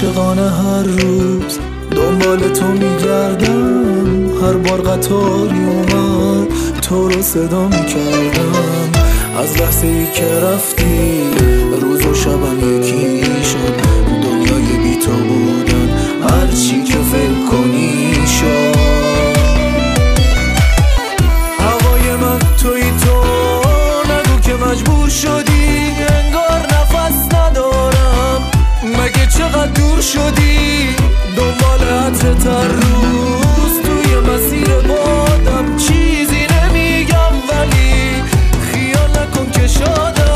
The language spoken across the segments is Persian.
عاشقانه هر روز دنبال تو میگردم، هر بار قطاری اومد تو رو صدا میکردم. از لحظه ای که رفتی روز و شبم یکی شد، دنیای بی تو بودن هر چی که فکر کنی شد. هوای من توی تو، نگو که مجبور شدی، انگار نفس ندارم. مگه چقدر دور شدی دنبال عطرت هر روز توی مسیر بادم. چیزی نمیگم ولی خیال نکن که شادم.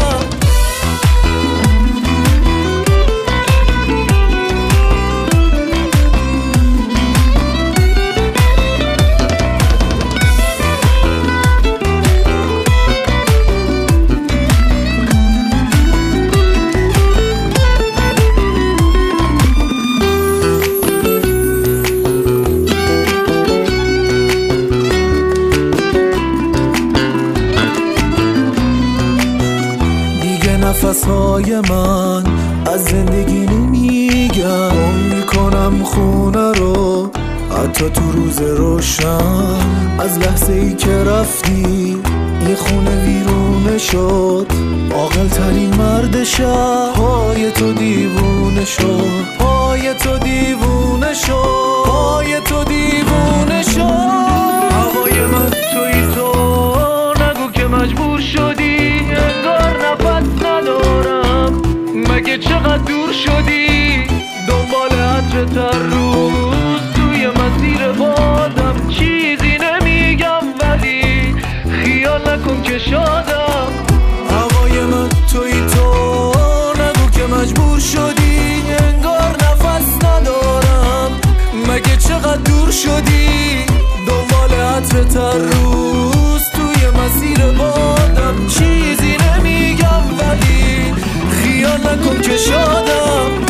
نفسهای من از زندگی نمیگم، گم میکنم خونه رو حتی تو روز روشن. از لحظه ای که رفتی این خونه ویرونه شد، عاقل ترین مرد شهر پای تو دیوونه شد، پای تو دیوونه شد، پای تو دیوونه شد. هوای من توی تو، نگو که مجبور شدی، انگار نفس ندارم. مگه چقدر دور شدی دنبال عطرت هر روز توی مسیر بادم. چیزی نمیگم ولی خیال نکن که شادم. هوای من توی تو، نگو که مجبور شدی، انگار نفس ندارم. مگه چقدر دور شدی دنبال عطرت هر روز توی مسیر بادم. چیزی نمیگم ولی خیال نکن که شادم.